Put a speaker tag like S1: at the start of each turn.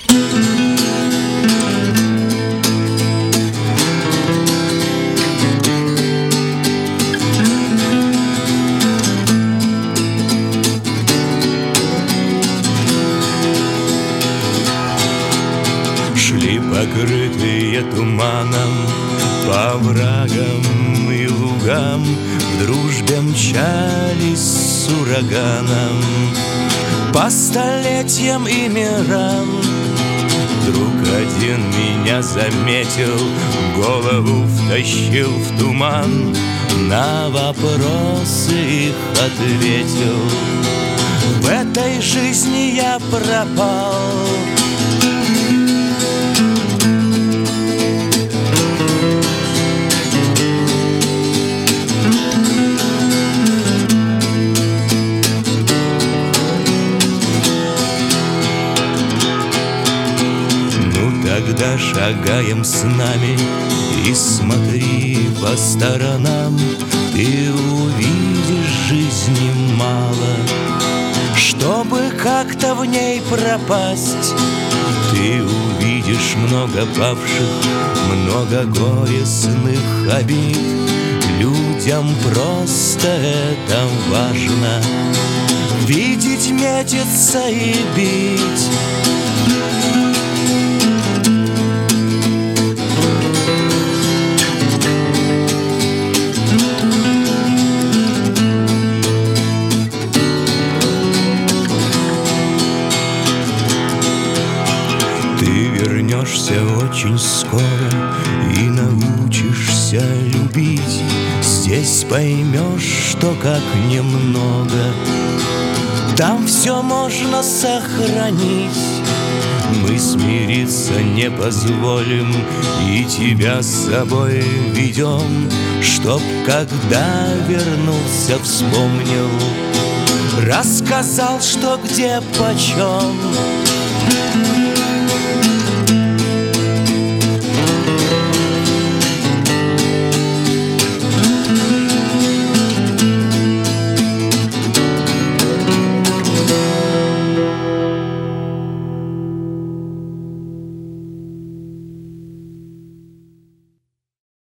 S1: Шли покрытые туманом по оврагам и лугам, в дружбе мчались с ураганом по столетиям и мирам. Вдруг один меня заметил, голову втащил в туман, на вопросы их ответил. В этой жизни я пропал. Тогда шагаем с нами и смотри по сторонам. Ты увидишь жизни мало, чтобы как-то в ней пропасть. Ты увидишь много павших, много горестных обид. Людям просто это важно — видеть, метиться и бить. Вернешься очень скоро и научишься любить. Здесь поймешь, что как немного там все можно сохранить. Мы смириться не позволим и тебя с собой ведем, чтоб когда вернулся, вспомнил, рассказал, что где почем.